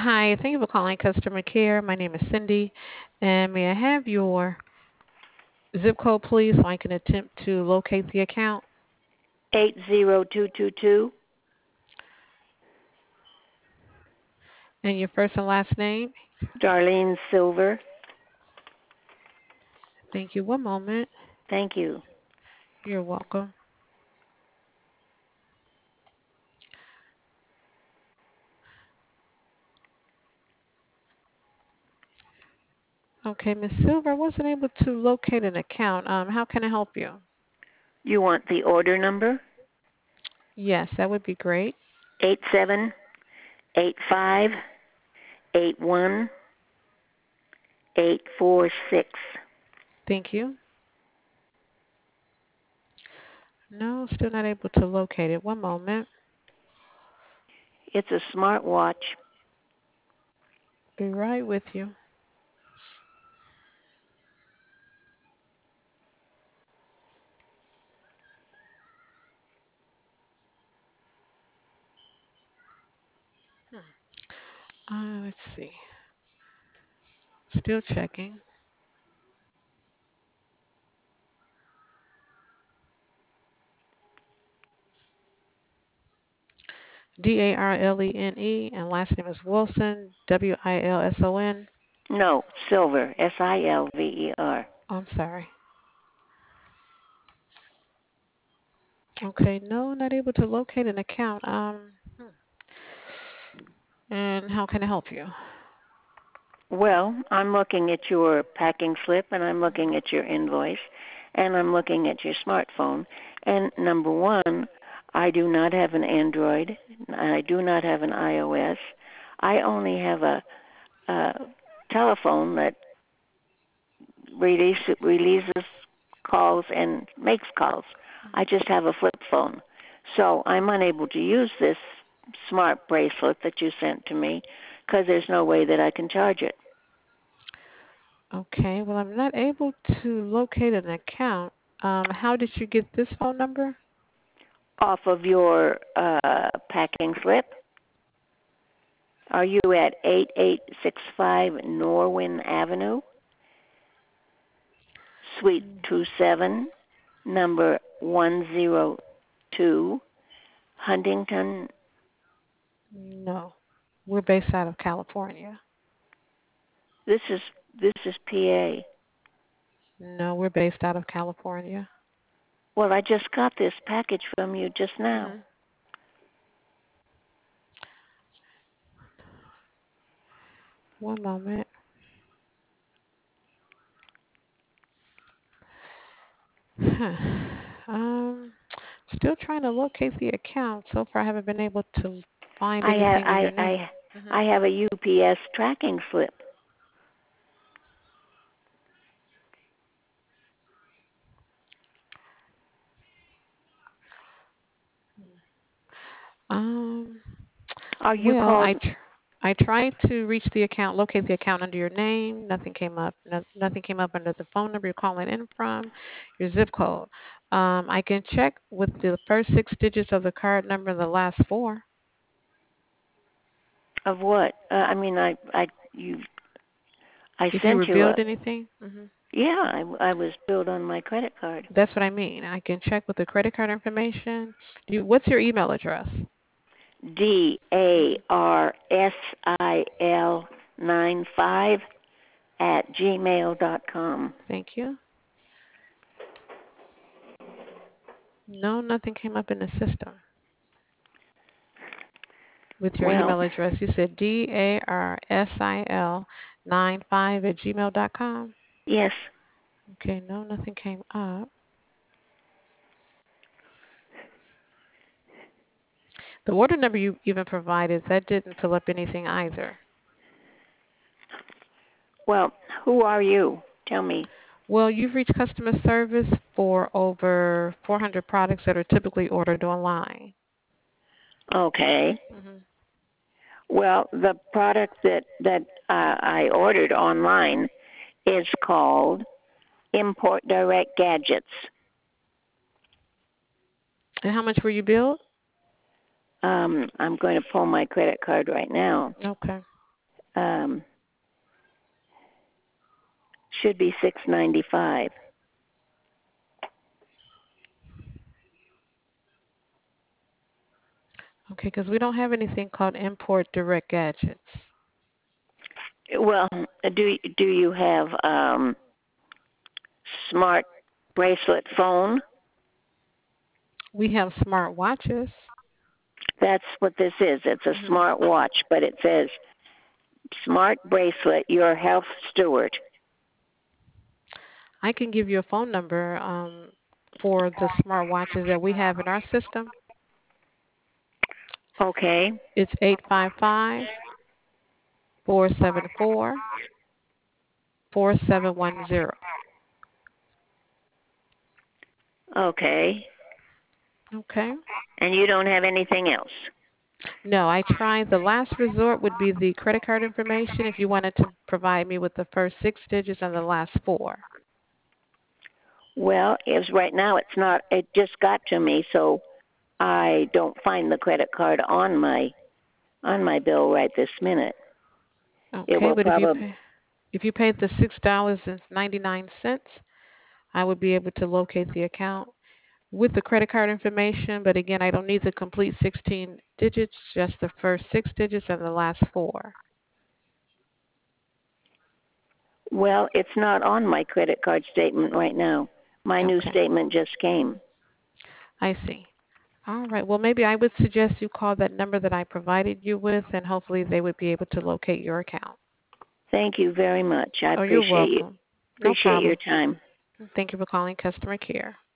Hi, thank you for calling customer care. My name is Cindy, and may I have your zip code, please, so I can attempt to locate the account 80222. and your first and last name? Darlene Silver. Thank you. One moment. Thank you. You're welcome. Okay, Miss Silver, I wasn't able to locate an account. How can I help you? You want the order number? Yes, that would be great. 878581 846. Thank you. No, still not able to locate it. One moment. It's a smartwatch. Be right with you. Let's see. Still checking. Darlene, and last name is Wilson, Wilson. No, Silver. Silver. I'm sorry. Okay, no, not able to locate an account. And how can I help you? Well, I'm looking at your packing slip and I'm looking at your invoice and I'm looking at your smartphone. And number one, I do not have an Android. I do not have an iOS. I only have a telephone that releases calls and makes calls. I just have a flip phone. So I'm unable to use this smart bracelet that you sent to me because there's no way that I can charge it. Okay, well, I'm not able to locate an account. How did you get this phone number? Off of your packing slip. Are you at 8865 Norwin Avenue, Suite 27, number 102, Huntington? No, we're based out of California. This is this is PA. No, we're based out of California. Well, I just got this package from you just now. hmm One moment. Huh. Um, Still trying to locate the account. So far, I haven't been able to find I have anything in your name. hmm I have a UPS tracking slip. Um, Are you well, called? I tried to reach the account, locate the account under your name. Nothing came up. Nothing came up under the phone number you're calling in from, your zip code. I can check with the first six digits of the card number and the last four. Of what? I mean, you I If you sent were you a. billed anything, Yeah, I was billed on my credit card. that's what I mean. I can check with the credit card information. What's your email address? DARSIL 95 at gmail.com. Thank you. No, nothing came up in the system with your Well, email address. You said DARSIL 95 at gmail.com. yes. Okay, no, nothing came up. The order number you even provided, that didn't fill up anything either. Well, who are you? Tell me. Well, you've reached customer service for over 400 products that are typically ordered online. Okay. hmm Well, the product that I ordered online is called Import Direct Gadgets. And how much were you billed? I'm going to pull my credit card right now. Okay. Um, should be $6.95. Okay, because we don't have anything called import direct gadgets. Well, do you have smart bracelet phone? We have smart watches. That's what this is. It's a Hmm. smart watch, but it says smart bracelet, your health steward. I can give you a phone number for the smart watches that we have in our system. Okay. It's 855-474-4710. Okay. Okay. And you don't have anything else? No, I tried. The last resort would be the credit card information if you wanted to provide me with the first six digits and the last four. Well, it's right now it's not it just got to me, so I don't find the credit card on my bill right this minute. It Okay, will but probably if you paid the $6.99, I would be able to locate the account with the credit card information. But again, I don't need the complete 16 digits, just the first six digits and the last four. well, it's not on my credit card statement right now. My new Okay, statement just came. I see. All right. Well, maybe I would suggest you call that number that I provided you with, and hopefully they would be able to locate your account. Thank you very much. I Oh, you're appreciate you. welcome. No Appreciate your problem. time. Thank you for calling customer care.